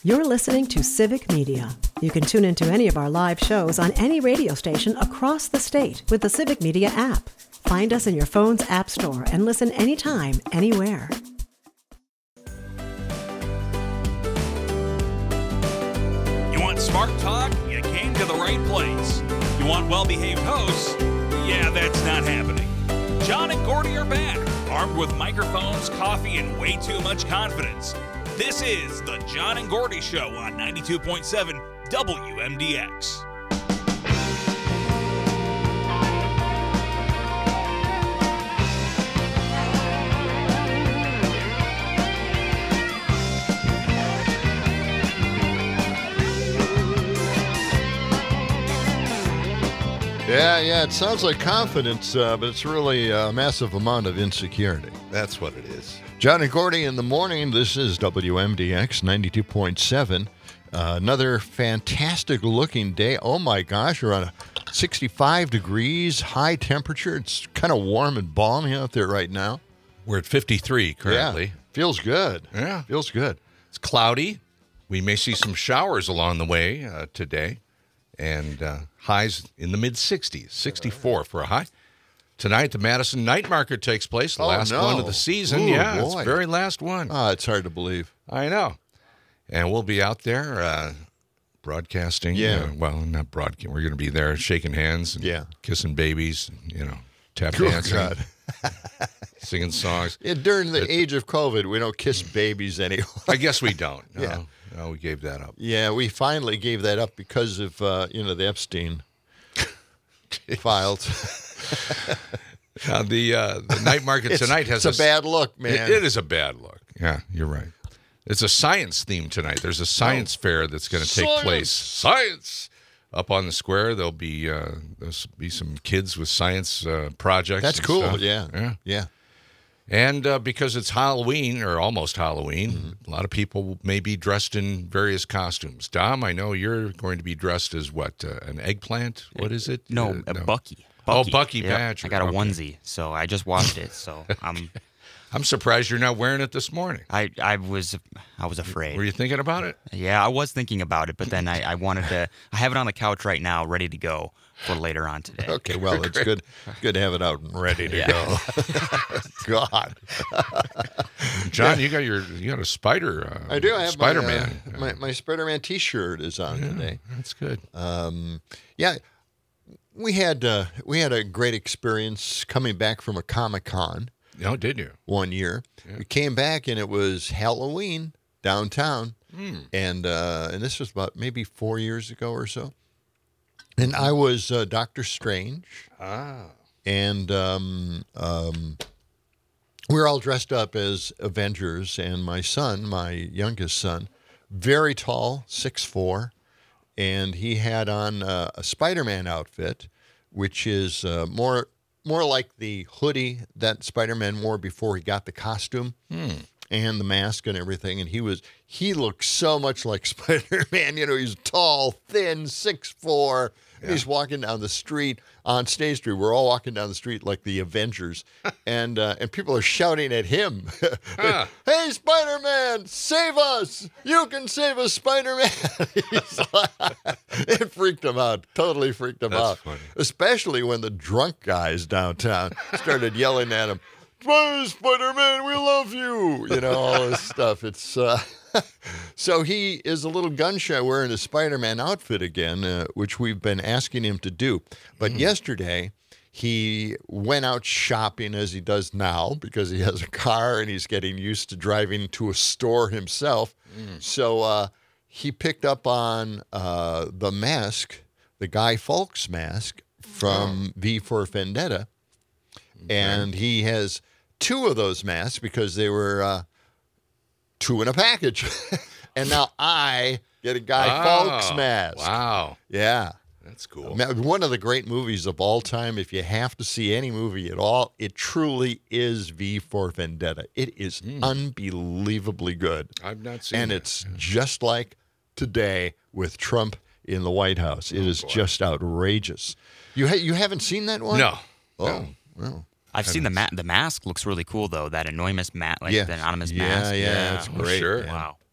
You're listening to Civic Media. You can tune into any of our live shows on any radio station across the state with the Civic Media app. Find us in your phone's app store and listen anytime, anywhere. You want smart talk? You came to the right place. You want well-behaved hosts? Yeah, that's not happening. John and Gordy are back, armed with microphones, coffee, and way too much confidence. This is the John and Gordy Show on 92.7 WMDX. Yeah, it sounds like confidence, but it's really a massive amount of insecurity. That's what it is. John and Gordy in the morning. This is WMDX 92.7. Another fantastic looking day. Oh my gosh, we're on 65 degrees, high temperature. It's kind of warm and balmy out there right now. We're at 53 currently. Yeah, feels good. Yeah. Feels good. It's cloudy. We may see some showers along the way today. And highs in the mid-60s, 64 for a high. Tonight, the Madison Night Market takes place, the last one of the season. Ooh, yeah, boy. it's the very last one. It's hard to believe. I know. And we'll be out there broadcasting. Yeah. Well, not broadcasting. We're going to be there shaking hands and kissing babies, tap dancing, God. singing songs. Yeah, during the age of COVID, we don't kiss babies anymore. I guess we don't. No. Yeah. No, we gave that up. Yeah, we finally gave that up because of, the Epstein files. The night market tonight has a bad look, man. It is a bad look. Yeah, you're right. It's a science theme tonight. There's a science fair that's going to take place. Science! Up on the square, there'll be some kids with science projects. That's and cool, stuff. yeah. And because it's Halloween, or almost Halloween, a lot of people may be dressed in various costumes. Dom, I know you're going to be dressed as what? An eggplant? What is it? No, Bucky. Oh, Bucky Yep. Badger. I got a onesie, so I just washed it. So I'm surprised you're not wearing it this morning. I was afraid. Were you thinking about it? Yeah, I was thinking about it, but then I wanted to. I have it on the couch right now, ready to go for later on today. Okay, well, it's good to have it out and ready to go. God. John, you got a spider. I do. I have Spider-Man. My Spider-Man T-shirt is on today. That's good. We had a great experience coming back from a Comic-Con. Oh, did you? One year. Yeah. We came back and it was Halloween downtown. And this was about maybe 4 years ago or so. And I was Doctor Strange. And we were all dressed up as Avengers. And my son, my youngest son, very tall, 6'4", and he had on a Spider-Man outfit, which is more like the hoodie that Spider-Man wore before he got the costume and the mask and everything. And he looked so much like Spider-Man. He's tall, thin, 6'4". And he's walking down the street on State Street. We're all walking down the street like the Avengers, and people are shouting at him, "Hey, Spider-Man, save us! You can save us, Spider-Man!" It freaked him out. Totally freaked him out. Funny. Especially when the drunk guys downtown started yelling at him, "Hey, Spider-Man, we love you!" All this stuff. It's so he is a little gun shy wearing a Spider-Man outfit again, which we've been asking him to do. But yesterday, he went out shopping as he does now because he has a car and he's getting used to driving to a store himself. So he picked up on the mask, the Guy Fawkes mask from V for Vendetta. Okay. And he has two of those masks because they were... two in a package. And now I get a Guy Fawkes mask. Wow. Yeah. That's cool. One of the great movies of all time. If you have to see any movie at all, it truly is V for Vendetta. It is unbelievably good. I've not seen it. And it's just like today with Trump in the White House. It is just outrageous. You haven't seen that one? No. Oh, No. well. I've seen the mask looks really cool though. That anonymous mask, the anonymous mask. Yeah, it's great. Sure. Yeah. Wow.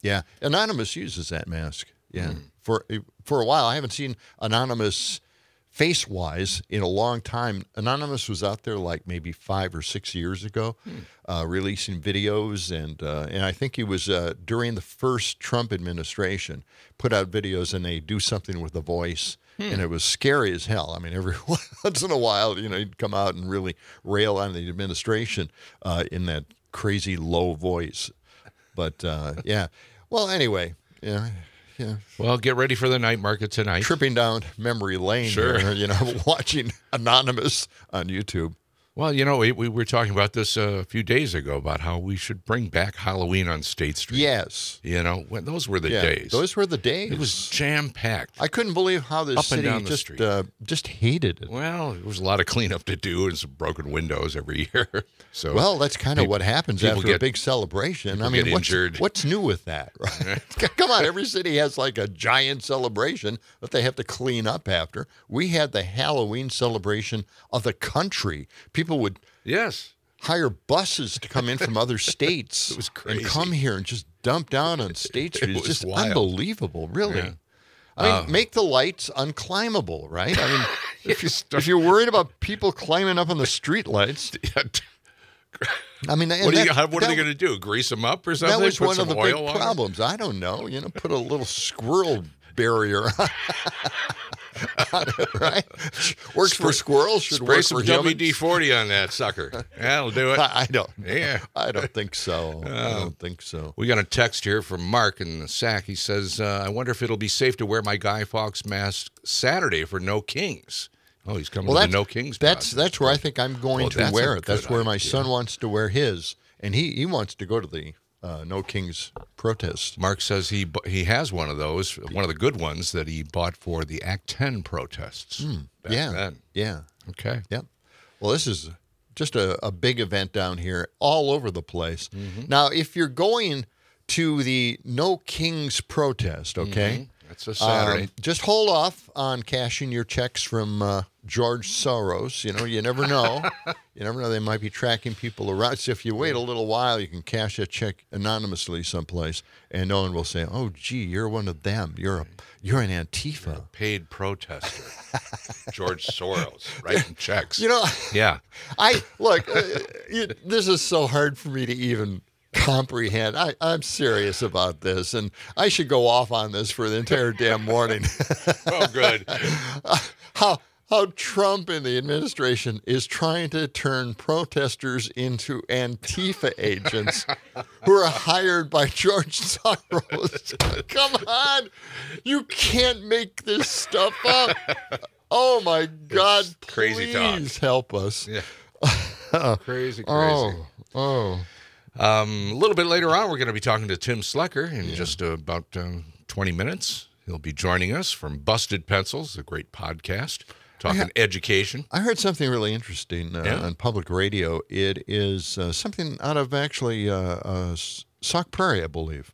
Yeah. Anonymous uses that mask. Yeah. For a while, I haven't seen Anonymous face-wise in a long time. Anonymous was out there like maybe 5 or 6 years ago, releasing videos, and I think he was during the first Trump administration put out videos, and they do something with the voice, and it was scary as hell. I mean, every once in a while, he'd come out and really rail on the administration in that crazy low voice. But yeah, well, anyway, yeah. Yeah. Well, get ready for the night market tonight. Tripping down memory lane Sure. here, watching Anonymous on YouTube. Well, we were talking about this a few days ago about how we should bring back Halloween on State Street. Yes. When those were the days. Those were the days. It was jam-packed. I couldn't believe how this Up and city down the street. just hated it. Well, there was a lot of cleanup to do and some broken windows every year. So Well, that's kind of what happens people after a big celebration. I mean, get injured. what's new with that? Right? Come on, every city has like a giant celebration that they have to clean up after. We had the Halloween celebration of the country. People would Yes. hire buses to come in from other states It was crazy. and come here and just dump down on State Street. It's was just wild. unbelievable, really. Yeah. I mean, make the lights unclimbable, right? I mean, if you're worried about people climbing up on the street lights, I mean, What are they going to do? Grease them up or something? that was Put one some of the oil big on 'em? problems. I don't know. Put a little squirrel barrier on it, right? Works for squirrels, should Spray work some for humans. WD-40 on that sucker. That'll do it. I don't. Yeah. I don't think so. I don't think so. We got a text here from Mark in the Sac. He says, I wonder if it'll be safe to wear my Guy Fawkes mask Saturday for No Kings. Oh, he's coming to the No Kings. That's where I think I'm going to that's wear a it. That's good where my idea. son wants to wear his, and he wants to go to the No Kings protest. Mark says he has one of those, one of the good ones that he bought for the Act 10 protests. Back Yeah, then. yeah, Okay. yep. Well, this is just a big event down here, all over the place. Now, if you're going to the No Kings protest, okay. That's a Saturday. Just hold off on cashing your checks from George Soros. You never know. You never know. They might be tracking people around. So if you wait a little while, you can cash a check anonymously someplace, and no one will say, "Oh, gee, you're one of them. You're an Antifa." Paid protester. George Soros writing checks. Yeah. Yeah. Look. This is so hard for me to even comprehend. I'm serious about this, and I should go off on this for the entire damn morning. Oh, good. How Trump and the administration is trying to turn protesters into Antifa agents who are hired by George Soros. Come on. You can't make this stuff up. Oh, my God. crazy talk. Please help us. Yeah. Crazy. Oh. A little bit later on, we're going to be talking to Tim Slecker in just about 20 minutes. He'll be joining us from Busted Pencils, a great podcast, talking education. I heard something really interesting on public radio. It is something out of actually Sauk Prairie, I believe.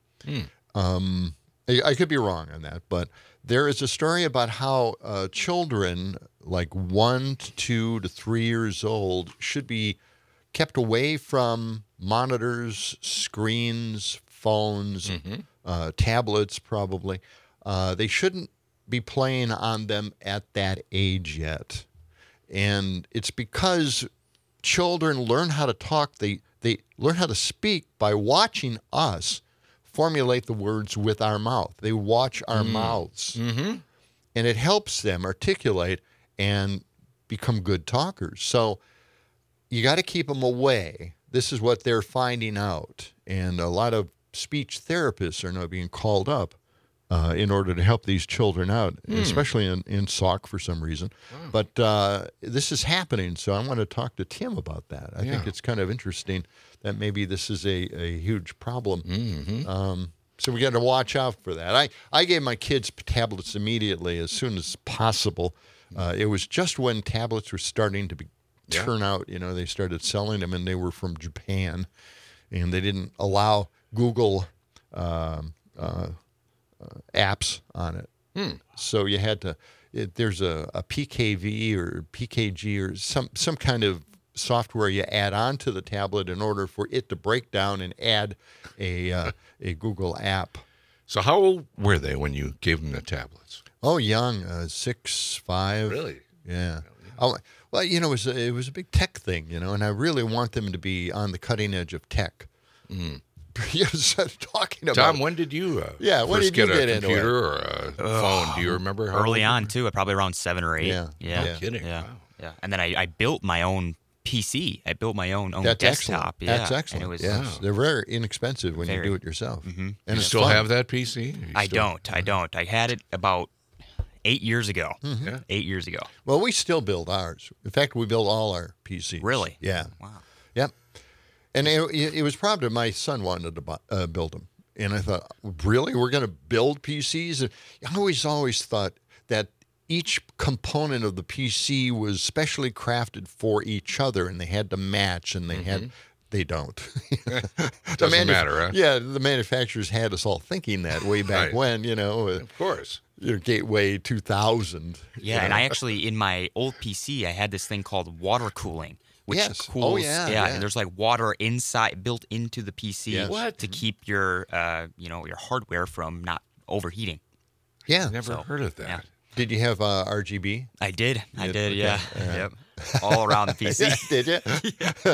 I could be wrong on that, but there is a story about how children like 1 to 2 to 3 years old should be kept away from monitors, screens, phones, tablets probably. They shouldn't be playing on them at that age yet. And it's because children learn how to talk. They learn how to speak by watching us formulate the words with our mouth. They watch our mouths. And it helps them articulate and become good talkers. So you got to keep them away. This is what they're finding out. And a lot of speech therapists are now being called up in order to help these children out, especially in Sauk for some reason. But this is happening, so I want to talk to Tim about that. I think it's kind of interesting that maybe this is a huge problem. So we got to watch out for that. I gave my kids tablets immediately as soon as possible. It was just when tablets were starting to turn out, they started selling them, and they were from Japan, and they didn't allow Google apps on it. So you had to, there's a PKV or PKG or some kind of software you add onto the tablet in order for it to break down and add a Google app. So how old were they when you gave them the tablets? Oh, young, 6, 5. Really? Yeah. Oh, well, you know, it was a big tech thing, you know, and I really want them to be on the cutting edge of tech. Talking about Tom, when did you when first did you get get a into computer or a phone? Do you remember how Early old on, too, probably around 7 or 8. Yeah. Yeah. No kidding. Yeah. Wow. Yeah. And then I built my own PC. I built my own That's desktop. excellent. Yeah. That's excellent. And it was, yes, they're very inexpensive when you Very. do it yourself. And You it's still fun. have that PC? I don't. I had it about 8 years ago. Yeah. 8 years ago. Well, we still build ours. In fact, we build all our PCs. Really? Yeah. Wow. Yep. And it was probably my son wanted to build them. And I thought, really? We're going to build PCs? And I always thought that each component of the PC was specially crafted for each other, and they had to match, and they don't. Doesn't matter, huh? Yeah, the manufacturers had us all thinking that way back Right. when, you know. Of course. Gateway 2000. Yeah, and I actually, in my old PC, I had this thing called water cooling, which Yes. cools. Oh, yeah. And there's like water inside, built into the PC Yes. What? to keep your, your hardware from not overheating. Yeah. Never So, heard of that. yeah. Did you have RGB? I did. Okay. Yeah. Yep. All around the PC. Did you?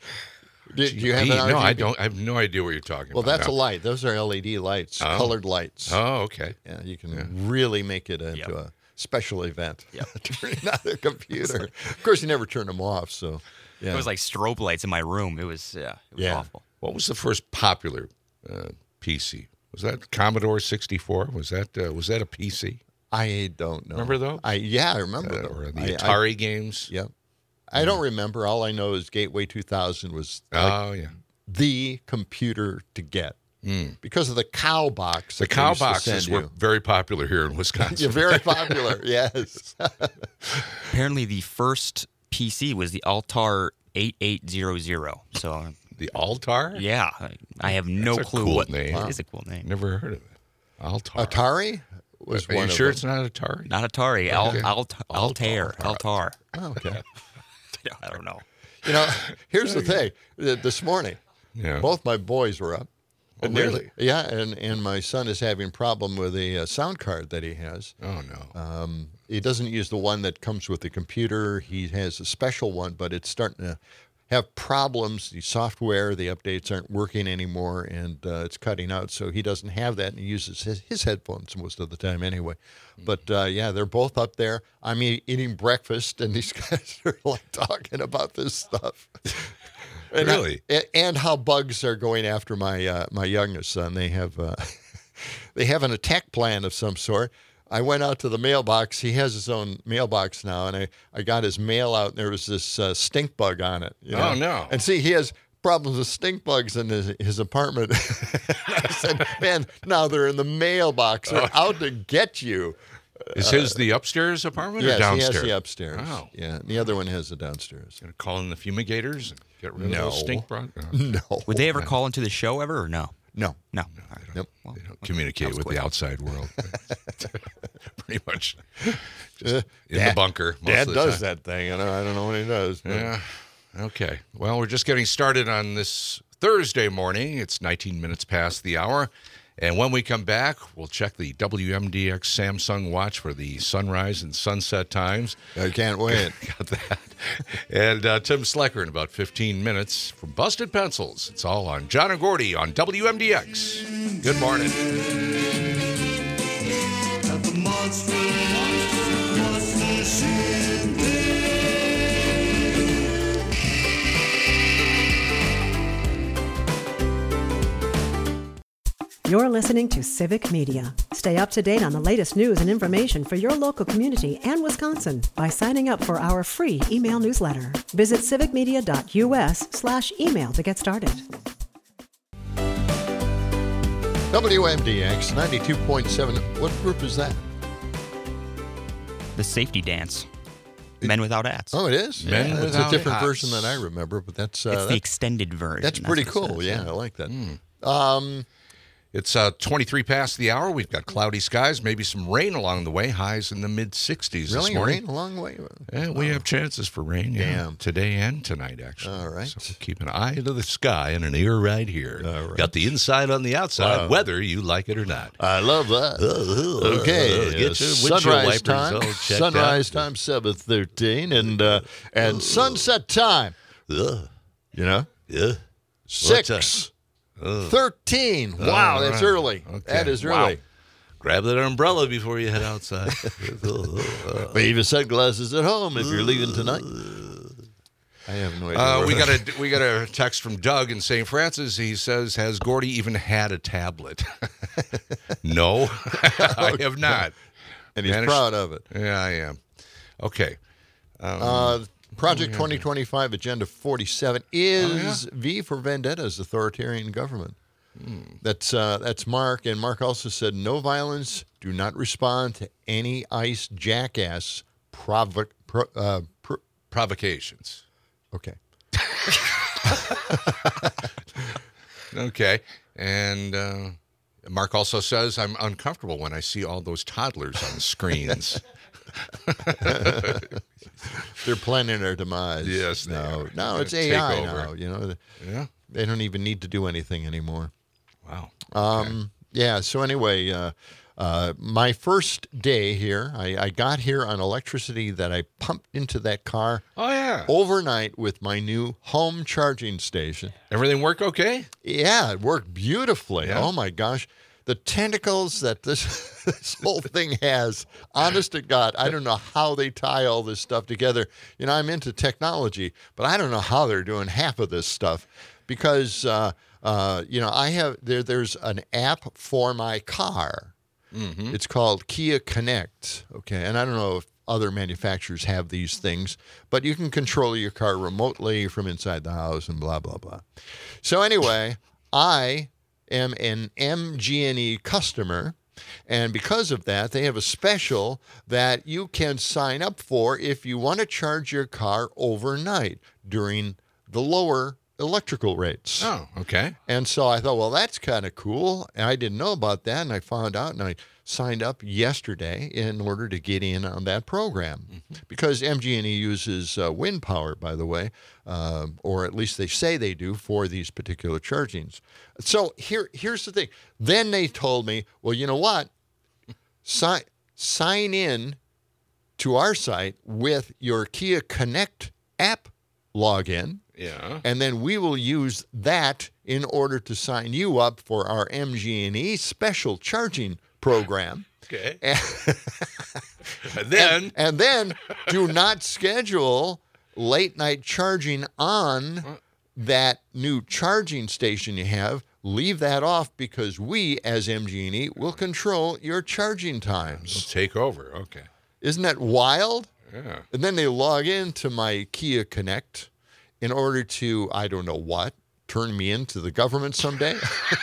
Did you have an RGB? No, I don't. I have no idea what you're talking Well, about. that's a now. light. Those are LED lights, colored lights. Oh, okay. Yeah, you can really make it into Yep. a special event. Yep. Turning on the computer. Of course, you never turn them off. So, yeah. It was like strobe lights in my room. It was Yeah. awful. What was the first popular PC? Was that Commodore 64? Was that a PC? I don't know. Remember those? I remember those. Or the Atari games? Yep. I don't remember. All I know is Gateway 2000 was like Oh, yeah. the computer to get because of the cow box. The that they cow used to boxes send were you. very popular here in Wisconsin. Yeah, very popular. Yes. Apparently, the first PC was the Altar 8800. So, The Altar? yeah, I have no That's a clue cool what name. It is a cool name. Never heard of it. Altar. Atari was Are one you of sure them. it's not Atari? Not Atari. Altar. Altar. Oh, okay. I don't know. You know, here's the thing. This morning, Yeah. both my boys were up. Oh, And they're- really? Yeah, and my son is having a problem with a sound card that he has. Oh, no. He doesn't use the one that comes with the computer. He has a special one, but it's starting to have problems. The software, the updates aren't working anymore, and it's cutting out. So he doesn't have that, and he uses his headphones most of the time anyway. But yeah, they're both up there. I'm eating breakfast, and these guys are like talking about this stuff. And Really? and how bugs are going after my my youngest son. They have they have an attack plan of some sort. I went out to the mailbox. He has his own mailbox now, and I got his mail out, and there was this stink bug on it. You know? Oh, no. And see, he has problems with stink bugs in his apartment. I said, man, now they're in the mailbox. They're out to get you. Is his the upstairs apartment or Yes, downstairs? he has the upstairs. Wow. Yeah, and the other one has the downstairs. Gonna call in the fumigators and get rid of No. those stink bugs? No. Would they ever call into the show ever or no? No. No. All right. Nope. Well, They don't communicate with the outside world. Pretty much in the bunker. Most Dad of the does time. that thing. I don't know what he does. But Yeah. Okay. Well, we're just getting started on this Thursday morning. It's 19 minutes past the hour. And when we come back, we'll check the WMDX Samsung watch for the sunrise and sunset times. I can't wait. Got that. And Tim Slecker in about 15 minutes from Busted Pencils. It's all on John and Gordy on WMDX. Good morning. At the monster Shindig. You're listening to Civic Media. Stay up to date on the latest news and information for your local community and Wisconsin by signing up for our free email newsletter. Visit civicmedia.us/email to get started. WMDX 92.7. What group is that? The safety dance. Men without hats. Oh, it is? Men It's a Without different Hats. version than I remember, but that's it's the extended version. that's pretty what it cool. says, Yeah, I like that. It's 23 past the hour. We've got cloudy skies, maybe some rain along the way. Highs in the mid-60s this Really? morning. Rain a long way? Yeah, we have chances for rain. Yeah, Damn. today and tonight, actually. All right. So keep an eye to the sky and an ear right here. All right. Got the inside on the outside, Wow. whether you like it or not. I love that. Okay, Get your windshield sunrise wipers time. all checked Sunrise out. time 7:13, and sunset time. Ugh. You know, Yeah. 6:13. Wow, that's right. early. Okay. That is Wow. early. Grab that umbrella before you head outside. Leave your sunglasses at home if you're leaving tonight. I have no idea. We got a text from Doug in St. Francis. He says, "Has Gordy even had a tablet?" No, I have not. And he's managed- proud of it. Yeah, I am. Okay. Project 2025 Agenda 47 is V for Vendetta's authoritarian government. That's Mark, and Mark also said, "No violence. Do not respond to any ICE jackass Provocations. Okay. Okay. And Mark also says, "I'm uncomfortable when I see all those toddlers on screens." They're planning their demise. Yes, they no, are. no, it's Take AI over. now. You know, Yeah. they don't even need to do anything anymore. Wow. Yeah. So anyway, my first day here, I got here on electricity that I pumped into that car Oh, yeah. overnight with my new home charging station. Everything work okay? Yeah, it worked beautifully. Yeah. Oh my gosh. The tentacles that this whole thing has, honest to God, I don't know how they tie all this stuff together. You know, I'm into technology, but I don't know how they're doing half of this stuff because, I have, there's an app for my car. Mm-hmm. It's called Kia Connect, okay? And I don't know if other manufacturers have these things, but you can control your car remotely from inside the house and blah, blah, blah. So anyway, I am an MG&E customer, and because of that, they have a special that you can sign up for if you want to charge your car overnight during the lower electrical rates. Oh, okay. And so I thought, well, that's kind of cool. And I didn't know about that, and I found out, and I signed up yesterday in order to get in on that program. Because MG&E uses wind power, by the way, or at least they say they do for these particular chargings. So here's the thing. Then they told me, well, you know what? Sign in to our site with your Kia Connect app login. Yeah. And then we will use that in order to sign you up for our MG&E special charging program. Okay. And, And then and then do not schedule late night charging on that new charging station you have. Leave that off because we, as MG&E, will control your charging times. take over. Okay. Isn't that wild? Yeah. And then they log into my Kia Connect in order to, I don't know what, turn me into the government someday.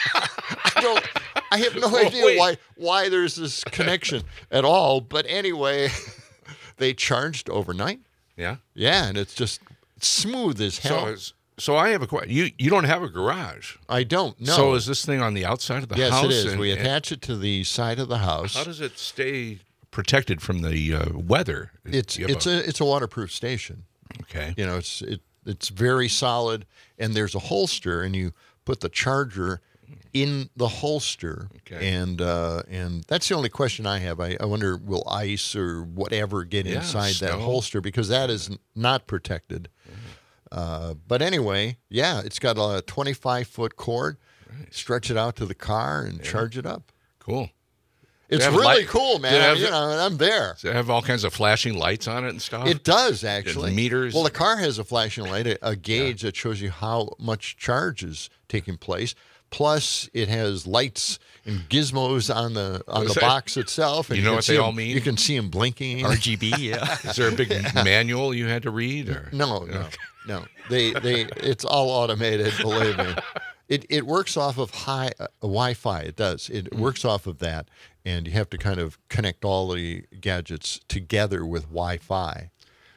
I have no idea wait. why there's this connection at all. But anyway, they charged overnight. Yeah. Yeah, and it's just smooth as hell. So I have a question. You don't have a garage. I don't know. So is this thing on the outside of the yes, house? it is. And- We and attach it to the side of the house. How does it stay protected from the weather? It's You have a waterproof station. okay. You know, it's very solid, and there's a holster, and you put the charger in the holster. Okay. And that's the only question I have. I wonder, will ice or whatever get Yeah, inside that snow. holster, because that is not protected. But anyway, yeah, it's got a 25-foot cord. Stretch it out to the car and charge it up. Cool. It's have really light- cool, Does it man. have- I'm there. Does it have all kinds of flashing lights on it and stuff? It does, actually. meters? Well, the car has a flashing light, a gauge that shows you how much charge is taking place. Plus, it has lights and gizmos on the box itself. And You know can what see they 'em- all mean? You can see them blinking. RGB, yeah. Is there a big manual you had to read? Or? No. They it's all automated. Believe me. It works off of Wi-Fi. It does. It works off of that, and you have to kind of connect all the gadgets together with Wi-Fi.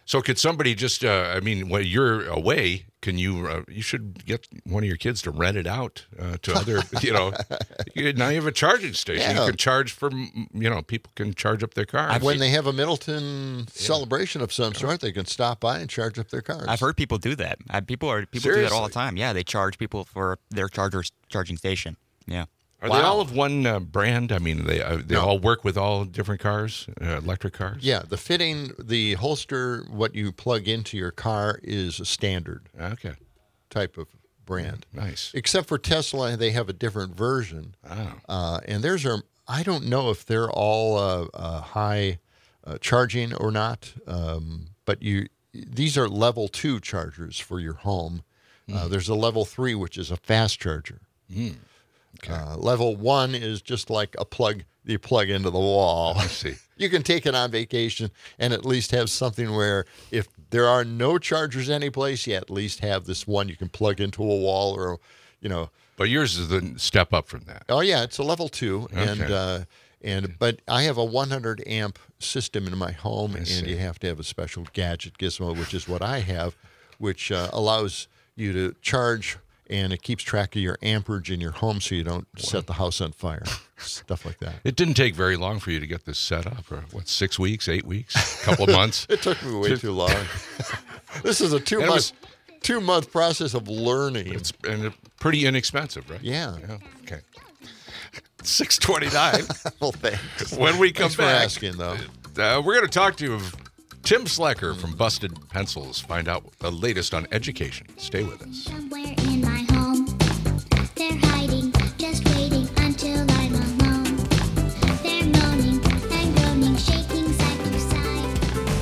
So could somebody just? I mean, when you're away, can you? You should get one of your kids to rent it out to other. Now you have a charging station. Yeah. You can charge for. People can charge up their cars. When they have a Middleton celebration of some sort, they can stop by and charge up their cars. I've heard people do that. People do that all Seriously? the time. Yeah, they charge people for their charging station. Yeah. Are they all of one brand? I mean, they all work with all different cars, electric cars. Yeah, the fitting, the holster, what you plug into your car is a standard Okay. type of brand. Nice. Except for Tesla, they have a different version. Oh. And theirs are, I don't know if they're all high charging or not, but these are level 2 chargers for your home. There's a level 3, which is a fast charger. Okay. Level 1 is just like a plug you plug into the wall. I see. You can take it on vacation and at least have something where if there are no chargers anyplace, you at least have this one you can plug into a wall or, But yours is the step up from that. Oh yeah, it's a level 2, Okay. but I have a 100 amp system in my home, and see. you have to have a special gadget gizmo, which is what I have, which allows you to charge, and it keeps track of your amperage in your home, so you don't set the house on fire, stuff like that. It didn't take very long for you to get this set up, or 6 weeks, 8 weeks, a couple of months. It took me way too long. This is a two-month process of learning. And pretty inexpensive, right? Yeah. Okay. 6:29. Well, thanks. When we come Thanks for back, asking, though. we're going to talk to Tim Slecker from Busted Pencils. Find out the latest on education. Stay with us. Somewhere in my home, they're hiding, just waiting until I'm alone. They're moaning and groaning, shaking side to side.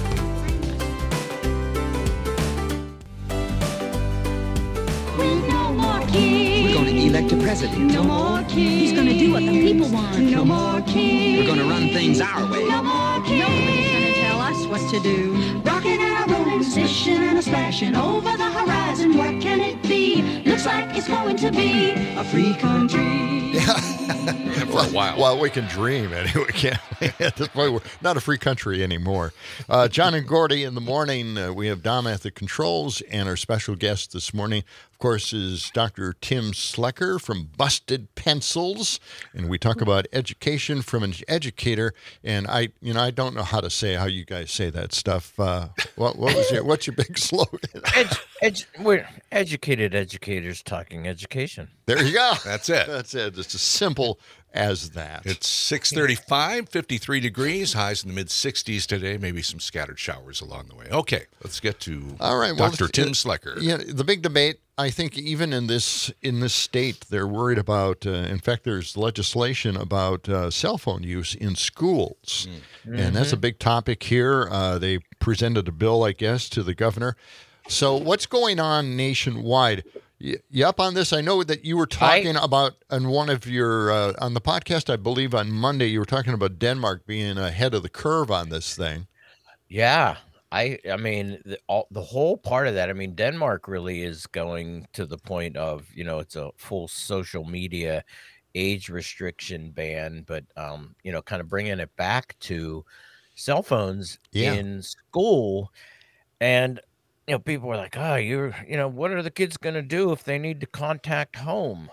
With no more kids. We're going to elect a president. No more kids. He's going to do what the people want. No more kids. We're going to run things our way. No more kids. Nobody's going to tell us what to do. Rocking and a rolling, swishing and a splashing over the horizon. What can it be? Looks like it's going to be a free country. For a while. Well, we can dream anyway. Can't we? At this point, we're not a free country anymore. John and Gordy in the morning. We have Dom at the controls, and our special guest this morning, of course, is Dr. Tim Slecker from Busted Pencils, and we talk about education from an educator. And I don't know how to say how you guys say that stuff. What's your big slogan? We're educated educators talking education. There you go. That's it. That's it. It's as simple as that. It's 6:35, 53 degrees, highs in the mid-60s today, maybe some scattered showers along the way. Okay, let's get to All right, Dr. Tim Slecker. Yeah, the big debate, I think even in this state, they're worried about, in fact, there's legislation about cell phone use in schools. And that's a big topic here. They presented a bill, I guess, to the governor. So what's going on nationwide? You up on this? I know that you were talking about on one of your on the podcast, I believe on Monday, you were talking about Denmark being ahead of the curve on this thing. Yeah. I mean, the whole part of that, I mean, Denmark really is going to the point of, it's a full social media age restriction ban, but, kind of bringing it back to cell phones in school. And, people were like, oh, what are the kids going to do if they need to contact home?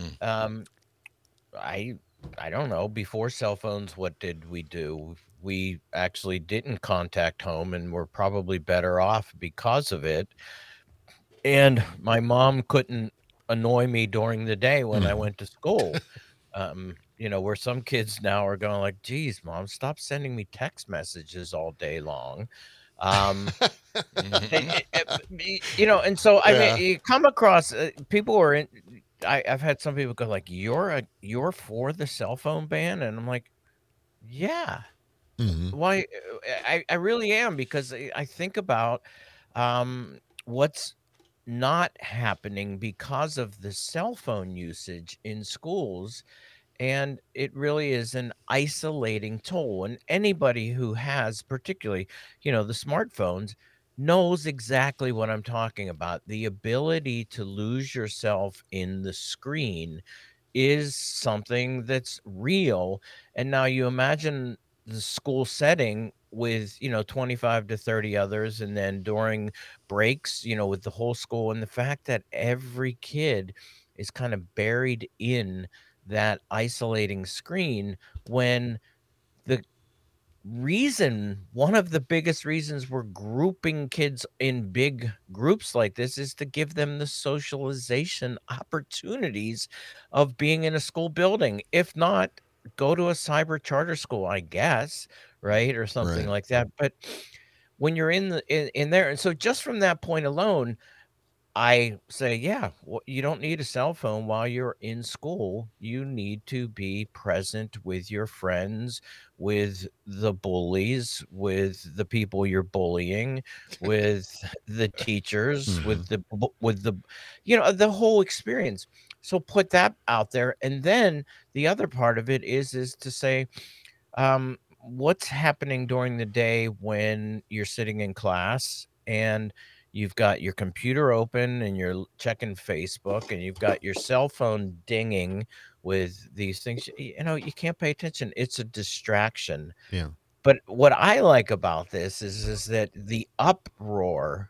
I don't know. Before cell phones, what did we do? We actually didn't contact home, and we're probably better off because of it. And my mom couldn't annoy me during the day when I went to school. Where some kids now are going like, geez, Mom, stop sending me text messages all day long. And so I mean, you come across people are in. I've had some people go like, "You're for the cell phone ban," and I'm like, "Yeah, why? I really am, because I think about what's not happening because of the cell phone usage in schools." And it really is an isolating toll. And anybody who has, particularly, the smartphones, knows exactly what I'm talking about. The ability to lose yourself in the screen is something that's real. And now you imagine the school setting with 25 to 30 others, and then during breaks with the whole school, and the fact that every kid is kind of buried in that isolating screen, when the one of the biggest reasons we're grouping kids in big groups like this is to give them the socialization opportunities of being in a school building. If not, go to a cyber charter school, I guess, right? Or something Right. like that. But when you're in there, and so just from that point alone, I say, yeah, you don't need a cell phone while you're in school. You need to be present with your friends, with the bullies, with the people you're bullying, with the teachers, with the whole experience. So put that out there, and then the other part of it is to say, what's happening during the day when you're sitting in class and you've got your computer open and you're checking Facebook and you've got your cell phone dinging with these things. You can't pay attention. It's a distraction. Yeah. But what I like about this is that the uproar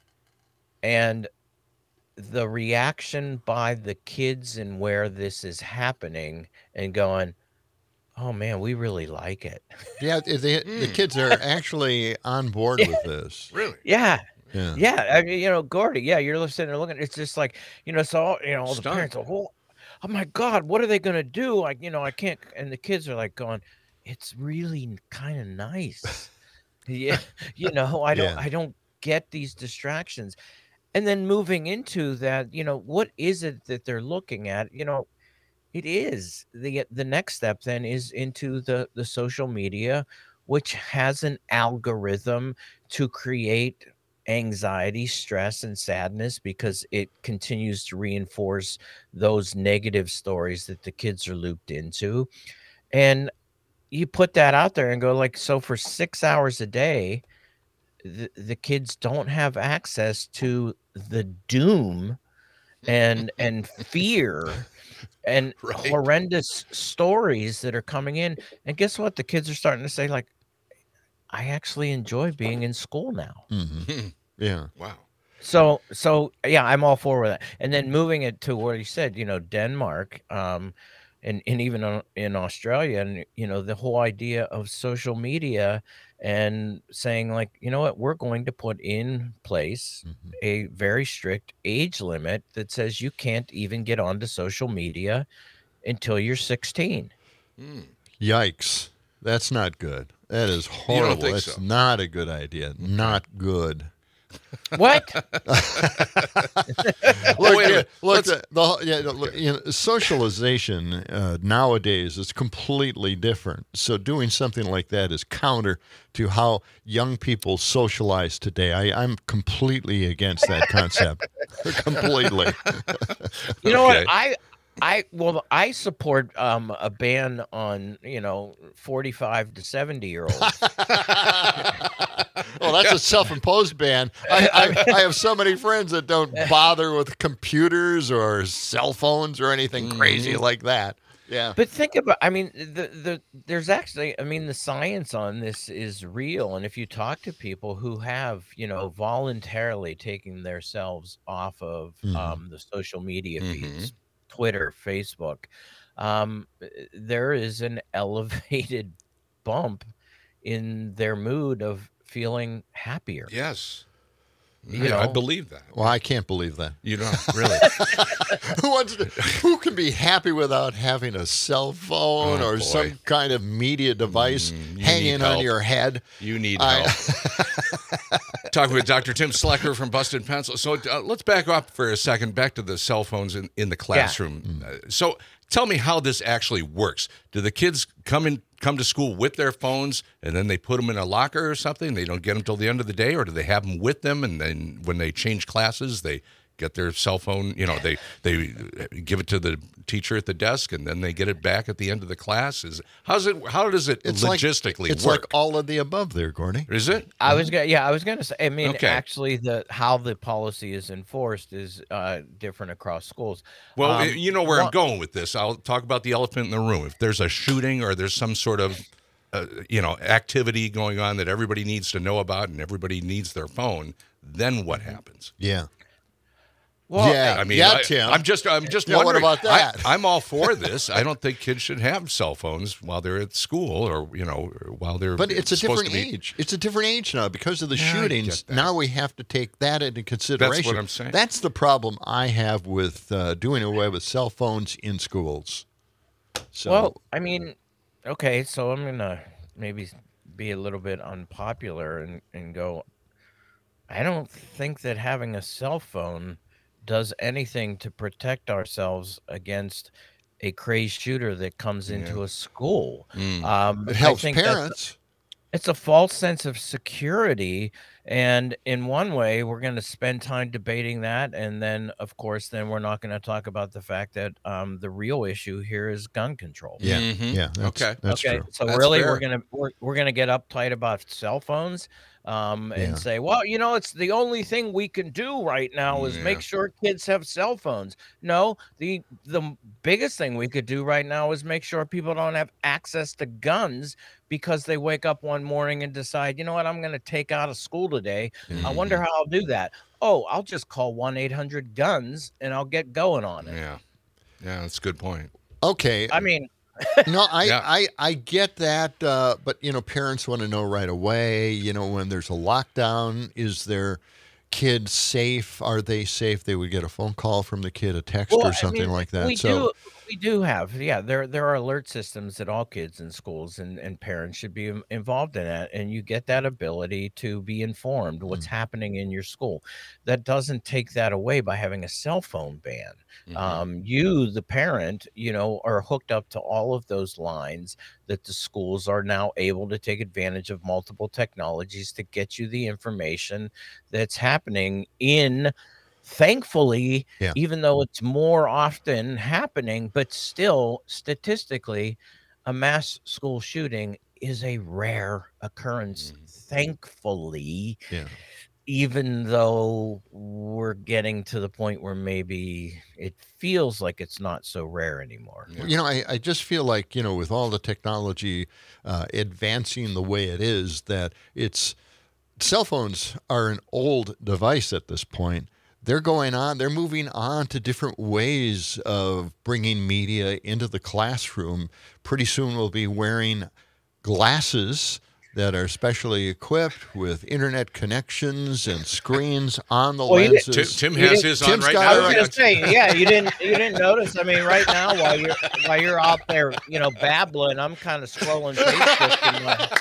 and the reaction by the kids and where this is happening and going, oh man, we really like it. Yeah, the kids are actually on board with this. Really? Yeah. Yeah. Yeah, I mean, Gordy, yeah, you're listening and looking. It's just like, so all the Stunned. parents are, oh my God, what are they gonna do? I can't. And the kids are like going, it's really kind of nice. Yeah, I don't get these distractions. And then moving into that, what is it that they're looking at? It is the next step then is into the social media, which has an algorithm to create anxiety, stress, and sadness because it continues to reinforce those negative stories that the kids are looped into. And you put that out there and go like, so for 6 hours a day, the kids don't have access to the doom and fear and Right. horrendous stories that are coming in. And guess what? The kids are starting to say like, I actually enjoy being in school now. Mm-hmm. Yeah. Wow. So yeah, I'm all for that. And then moving it to what he said, Denmark, and even in Australia, and the whole idea of social media and saying like, you know what, we're going to put in place a very strict age limit that says you can't even get onto social media until you're 16. Yikes. That's not good. That is don't horrible. think That's so? not a good idea. Not good. What? Socialization nowadays is completely different. So doing something like that is counter to how young people socialize today. I'm completely against that concept. Completely. You know Okay. what? I support a ban on 45 to 70-year-olds. Well, that's a self-imposed ban. I have so many friends that don't bother with computers or cell phones or anything crazy like that. Yeah. But think about, I mean, there's actually, the science on this is real. And if you talk to people who have, voluntarily taken themselves off of the social media feeds, Twitter, Facebook, there is an elevated bump in their mood of feeling happier. Yes. You I know? believe that. Well, I can't believe that. You don't really. Who can be happy without having a cell phone or boy. some kind of media device you hanging need on help. your head? You need help. Talking with Dr. Tim Slecker from Busted Pencil. So let's back up for a second, back to the cell phones in the classroom. So tell me how this actually works. Do the kids come to school with their phones and then they put them in a locker or something? They don't get them till the end of the day, or do they have them with them and then when they change classes, they get their cell phone, they give it to the teacher at the desk and then they get it back at the end of the class? How does it logistically It's work? like all of the above there, Gordy. Is it? I was gonna say. I mean, Okay. actually, how the policy is enforced is different across schools. Well, you know where I'm one- going with this. I'll talk about the elephant in the room. If there's a shooting or there's some sort of activity going on that everybody needs to know about and everybody needs their phone, then what happens? Yeah. Well, yeah, I mean, Tim. I'm just Yeah, wondering. what about that? I'm all for this. I don't think kids should have cell phones while they're at school or while they're. But it's a supposed different to be. age. It's a different age now because of the Yeah, I shootings. get that. Now we have to take that into consideration. That's what I'm saying. That's the problem I have with doing away with cell phones in schools. So, Well, I mean, okay, so I'm gonna maybe be a little bit unpopular and go. I don't think that having a cell phone does anything to protect ourselves against a crazed shooter that comes into a school. it helps I think that's parents. it's a false sense of security, and in one way we're going to spend time debating that, and then of course then we're not going to talk about the fact that the real issue here is gun control. Yeah, Mhm. yeah. That's, Okay. that's Okay, true. so That's really fair. we're gonna get uptight about cell phones, Yeah. and say, well, it's the only thing we can do right now is Yeah. make sure kids have cell phones. No, the biggest thing we could do right now is make sure people don't have access to guns because they wake up one morning and decide, you know what, I'm gonna take out of school today. I wonder how I'll do that. Oh, I'll just call 1-800-GUNS and I'll get going on it. Yeah, that's a good point. Okay. I mean, No, Yeah. I get that, but parents want to know right away. When there's a lockdown, is their kid safe? Are they safe? They would get a phone call from the kid, a text well, or something like that. We do have, there are alert systems that all kids in schools and parents should be involved in that, and you get that ability to be informed what's happening in your school. That doesn't take that away by having a cell phone ban. You, the parent, are hooked up to all of those lines that the schools are now able to take advantage of multiple technologies to get you the information that's happening in. Thankfully, Yeah. even though it's more often happening, but still statistically, a mass school shooting is a rare occurrence. Thankfully, Yeah. even though we're getting to the point where maybe it feels like it's not so rare anymore. I just feel like, with all the technology advancing the way it is, that cell phones are an old device at this point. They're moving on to different ways of bringing media into the classroom. Pretty soon we'll be wearing glasses that are specially equipped with internet connections and screens on the Well, lenses. Tim has his on Tim's right got now. I was it. gonna say, yeah, you didn't notice. I mean, right now while you're out there, babbling, I'm kind of scrolling Facebook.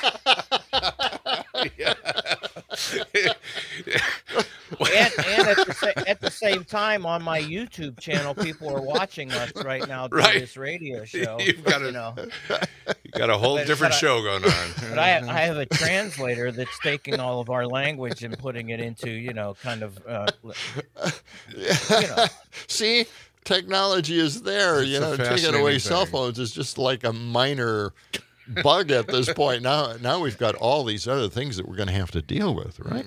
And at the same time on my YouTube channel, people are watching us right now through Right. this radio show. You've got you know. You got a whole different show going on. But I have a translator that's taking all of our language and putting it into, kind of, See, technology is there. It's a Taking fascinating away cell thing. phones is just like a minor bug at this point. Now we've got all these other things that we're going to have to deal with, right?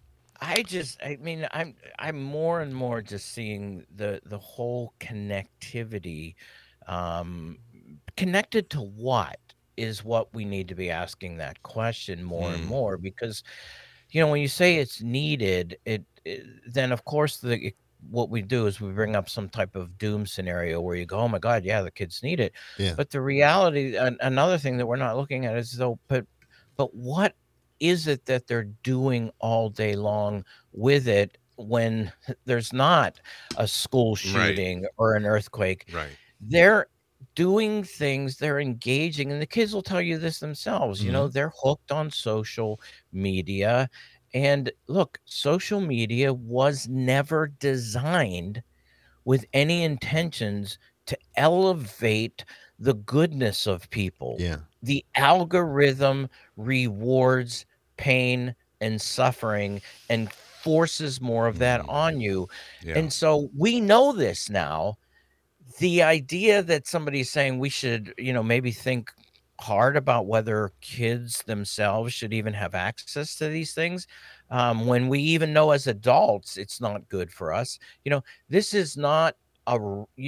I'm more and more just seeing the whole connectivity. Connected to what is what we need to be asking that question more and more, because when you say it's needed, then of course what we do is we bring up some type of doom scenario where you go, oh my God, yeah, the kids need it. Yeah. But the reality, another thing that we're not looking at is but what is it that they're doing all day long with it when there's not a school shooting or an earthquake? Right. They're doing things, they're engaging, and the kids will tell you this themselves. They're hooked on social media. And look, social media was never designed with any intentions to elevate the goodness of people. Yeah. The algorithm rewards pain and suffering and forces more of that on you. Yeah. And so we know this now. The idea that somebody's saying we should, maybe think hard about whether kids themselves should even have access to these things, when we even know as adults it's not good for us. This is not a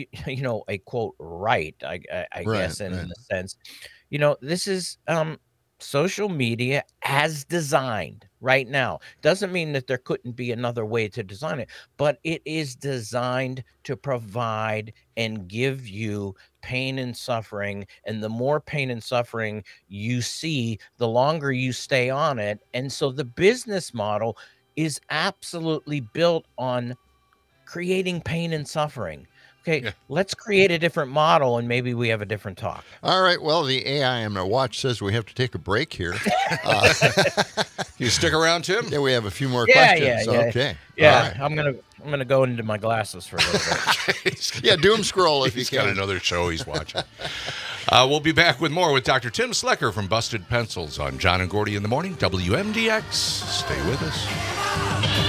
quote right, I guess, in the sense, this is social media as designed right now doesn't mean that there couldn't be another way to design it, but it is designed to provide and give you pain and suffering. And the more pain and suffering you see, the longer you stay on it. And so the business model is absolutely built on creating pain and suffering. Okay, let's create a different model and maybe we have a different talk. All right. Well, the AI on my watch says we have to take a break here. You stick around, Tim? Yeah, we have a few more questions. Yeah. Okay. Yeah, I'm gonna go into my glasses for a little bit. Yeah, doom scroll if you He's can. got another show he's watching. We'll be back with more with Dr. Tim Slecker from Busted Pencils on John and Gordy in the Morning, WMDX. Stay with us.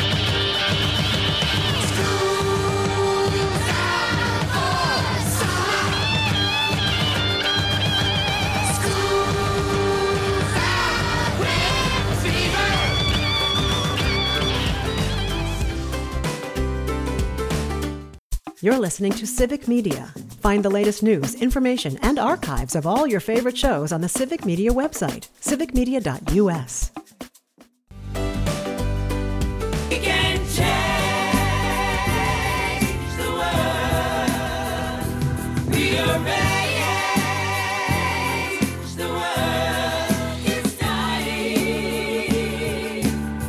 You're listening to Civic Media. Find the latest news, information, and archives of all your favorite shows on the Civic Media website, civicmedia.us. We can change the world. We arrange the world. It's dying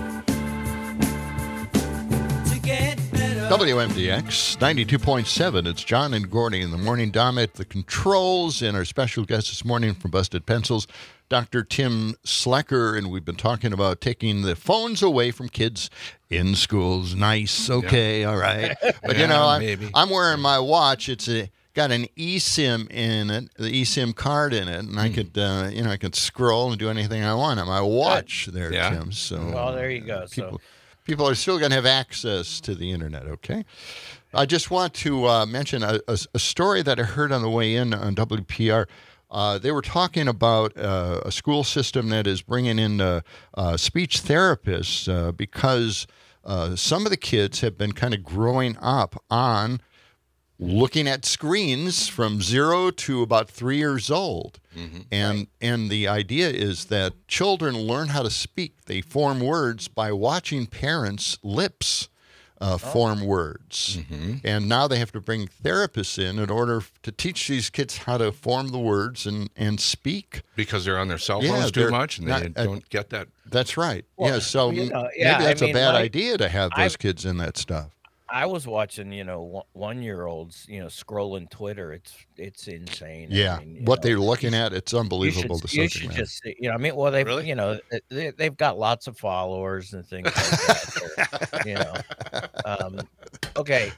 to get better. WMDX 92.7. It's John and Gordy in the morning. Dom at the controls, and our special guest this morning from Busted Pencils, Dr. Tim Slecker. And we've been talking about taking the phones away from kids in schools. Nice. Okay. All right. But, I'm wearing my watch. It's got an eSIM in it, the eSIM card in it, and I could, I could scroll and do anything I want on my watch there, Tim. So, well, there you go. People are still going to have access to the internet, okay? I just want to mention a story that I heard on the way in on WPR. They were talking about a school system that is bringing in speech therapists because some of the kids have been kind of growing up on looking at screens from 0 to about 3 years old. Mm-hmm. And the idea is that children learn how to speak. They form words by watching parents' lips form words. Mm-hmm. And now they have to bring therapists in order to teach these kids how to form the words and speak. Because they're on their cell phones too much and they don't get that. That's right. Well, so maybe that's a bad idea to have those kids in that stuff. I was watching, 1-year-olds, scrolling Twitter. It's insane. Yeah, I mean, what they're looking at, it's unbelievable. You should just see. They've really? They've got lots of followers and things like that. Okay.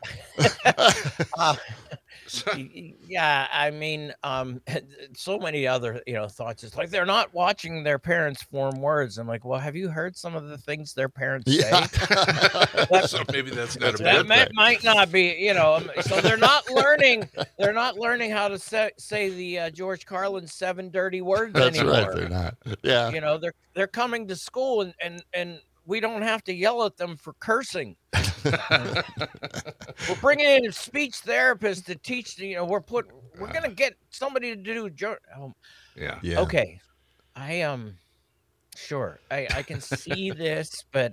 Yeah, I mean, so many other thoughts. It's like they're not watching their parents form words. I'm like, well, have you heard some of the things their parents say? So maybe that's not a bad thing. Might not be, so they're not learning. They're not learning how to say the George Carlin 7 dirty words anymore. That's right, they're not. Yeah, they're coming to school and we don't have to yell at them for cursing. We're bringing in a speech therapist to teach. We're going to get somebody to do. Yeah. Okay, I am sure I can see this, but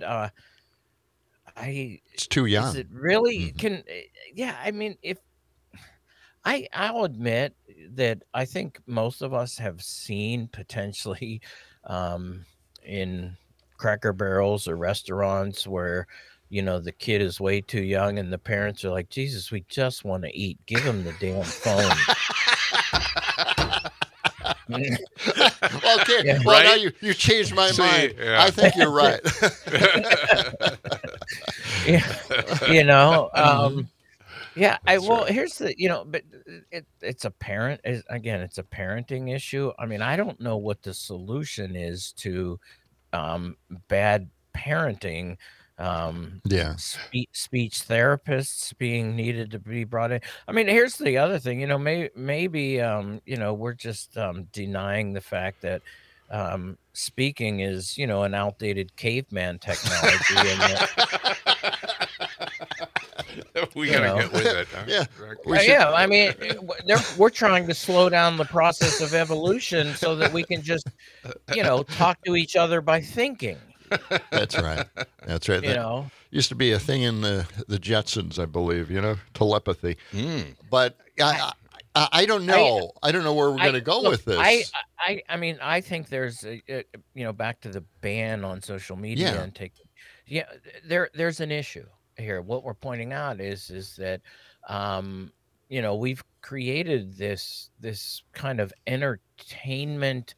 it's too young. Is it really can? Yeah, I mean, if I'll admit that I think most of us have seen potentially in Cracker Barrels or restaurants where the kid is way too young and the parents are like, Jesus, we just want to eat, give him the damn phone. Okay, yeah, well, right? now you changed my mind. Yeah. I think you're right. Well, here's the, but it's a parent. Again, it's a parenting issue. I mean, I don't know what the solution is to bad parenting. Speech therapists being needed to be brought in. I mean, here's the other thing, maybe we're just denying the fact that speaking is, an outdated caveman technology. And We you got know. to get with it. Huh? Yeah. Yeah, I mean, we're trying to slow down the process of evolution so that we can just, talk to each other by thinking. That's right. That's right. You know, used to be a thing in the Jetsons, I believe. Telepathy. But I don't know. I don't know where we're going to go with this. I mean, I think there's, back to the ban on social media Yeah. and there's an issue here. What we're pointing out is that, we've created this kind of entertainment,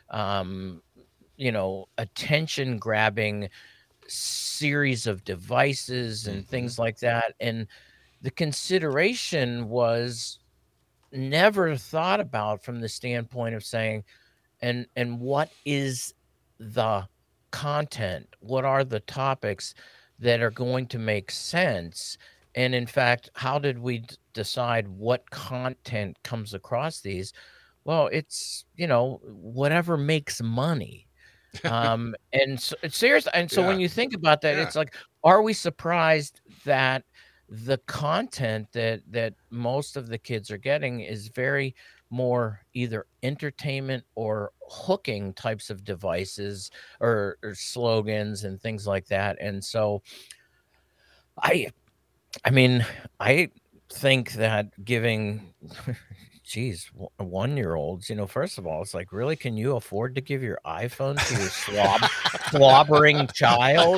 attention grabbing series of devices and things like that. And the consideration was never thought about from the standpoint of saying, and what is the content? What are the topics that are going to make sense? And in fact, how did we decide what content comes across these? Well, it's, whatever makes money. And so it's serious. And so when you think about that, it's like, are we surprised that the content that most of the kids are getting is very more either entertainment or hooking types of devices or slogans and things like that? And so I think that giving 1-year-olds, first of all, it's like, really, can you afford to give your iPhone to your slobbering child?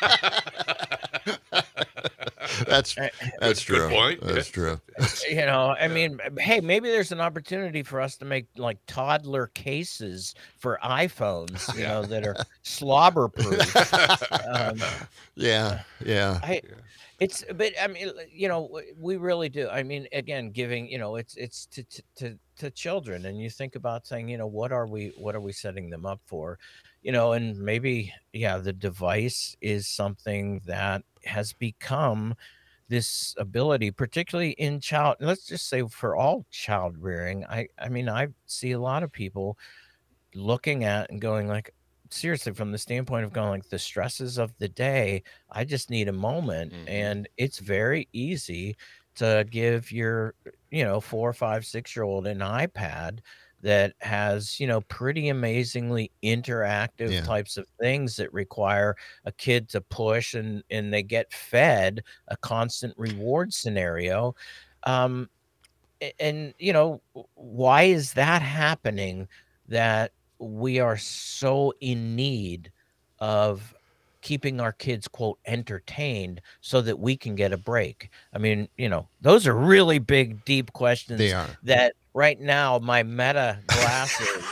That's true. Good point. That's true. I mean, hey, maybe there's an opportunity for us to make like toddler cases for iPhones, that are slobber proof. Yeah. But I mean, we really do. I mean, again, giving, it's to children, and you think about saying, what are we setting them up for? And maybe, the device is something that has become this ability, particularly in let's just say for all child rearing. I mean, I see a lot of people looking at and going like, seriously, from the standpoint of going like, the stresses of the day, I just need a moment. And it's very easy to give your, 4, 5, 6-year-old an iPad that has, pretty amazingly interactive types of things that require a kid to push and they get fed a constant reward scenario. And, why is that happening, that we are so in need of keeping our kids, quote, entertained so that we can get a break? I mean, those are really big, deep questions. They are. That right now my Meta glasses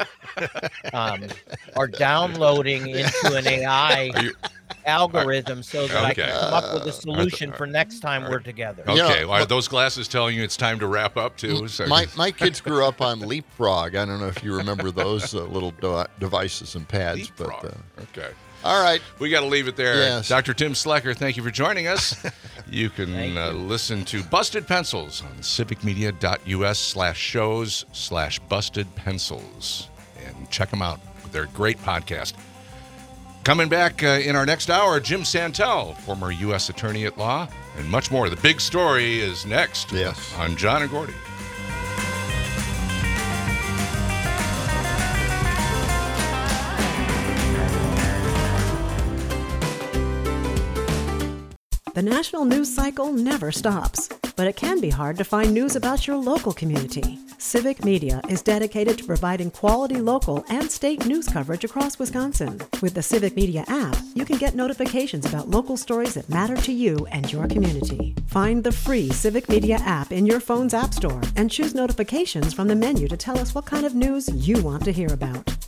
are downloading into an AI algorithm so that I can come up with a solution for next time we're together. Okay, are those glasses telling you it's time to wrap up too? So My kids grew up on Leapfrog. I don't know if you remember those little devices and pads. Leapfrog. But okay. All right. We got to leave it there. Yes. Dr. Tim Slecker, thank you for joining us. You can listen to Busted Pencils on civicmedia.us/shows/bustedpencils and check them out. They're a great podcast. Coming back in our next hour, Jim Santel, former U.S. Attorney at Law, and much more. The big story is next on John and Gordy. The national news cycle never stops, but it can be hard to find news about your local community. Civic Media is dedicated to providing quality local and state news coverage across Wisconsin. With the Civic Media app, you can get notifications about local stories that matter to you and your community. Find the free Civic Media app in your phone's app store and choose notifications from the menu to tell us what kind of news you want to hear about.